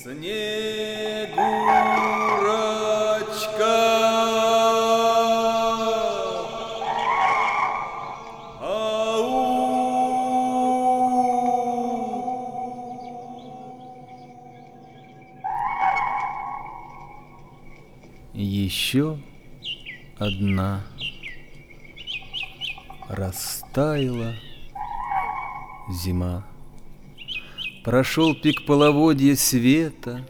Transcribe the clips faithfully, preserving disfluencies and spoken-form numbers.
Еще одна растаяла зима. Прошел пик половодья света.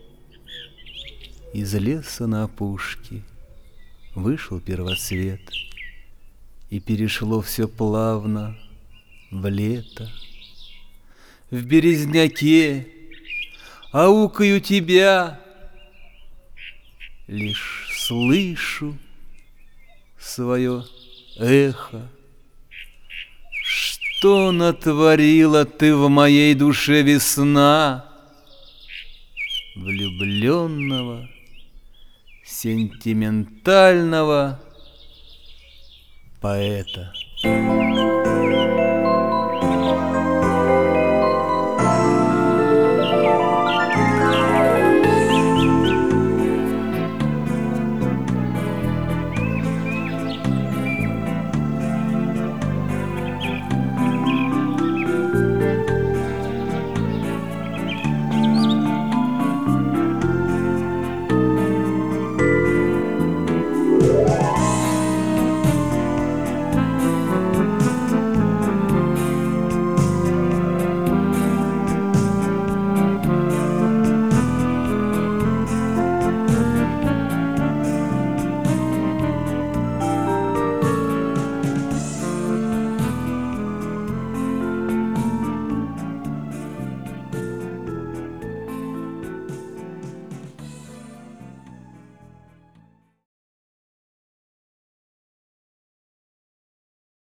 Из леса на опушке вышел первоцвет, и перешло все плавно в лето. В березняке аукаю тебя, лишь слышу свое эхо. Что натворила ты в моей душе, весна, влюбленного, сентиментального поэта?